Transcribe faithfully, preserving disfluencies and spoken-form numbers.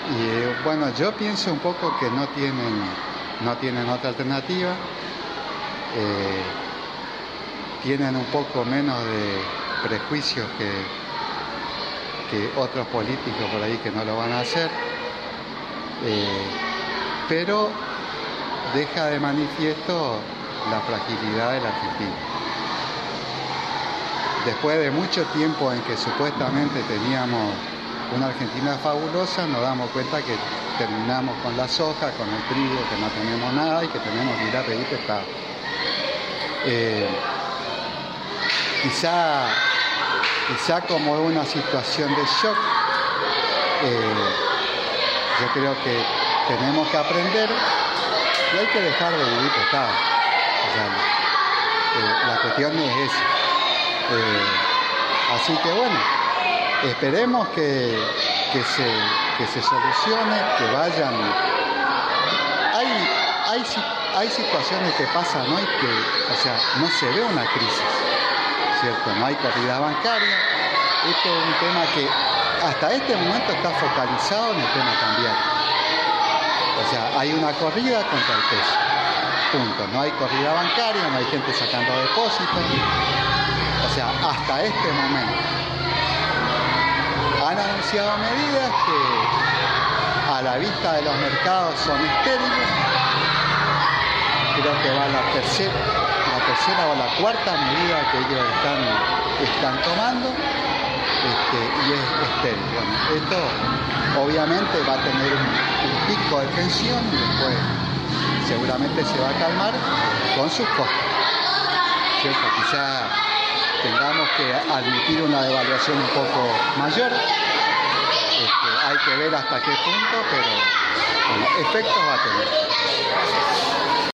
Y eh, bueno, yo pienso un poco que no tienen, no tienen otra alternativa. Eh, tienen un poco menos de prejuicios que, que otros políticos por ahí que no lo van a hacer. Eh, pero deja de manifiesto la fragilidad de la Argentina. Después de mucho tiempo en que supuestamente teníamos una Argentina fabulosa, nos damos cuenta que terminamos con la soja, con el trigo, que no tenemos nada y que tenemos que ir a pedir prestado. Eh, quizá, quizá como es una situación de shock, eh, yo creo que tenemos que aprender y hay que dejar de vivir prestado. O sea, eh, la cuestión es esa. Eh, así que bueno, esperemos que, que, se, que se solucione, que vayan. Hay, hay, hay situaciones que pasan hoy que, o sea, no se ve una crisis, ¿cierto? No hay corrida bancaria. Este es un tema que hasta este momento está focalizado en el tema cambiario. O sea, hay una corrida contra el peso. Punto. No hay corrida bancaria, no hay gente sacando depósitos. O sea, hasta este momento. Han anunciado medidas que a la vista de los mercados son estériles. Creo que va la tercera, la tercera o la cuarta medida que ellos están, están tomando. Este, y es estéril. Bueno, esto obviamente va a tener un, un pico de tensión y después seguramente se va a calmar con sus costos. ¿Cierto? Quizá tengamos que admitir una devaluación un poco mayor. Este, hay que ver hasta qué punto, pero bueno, efectos va a tener.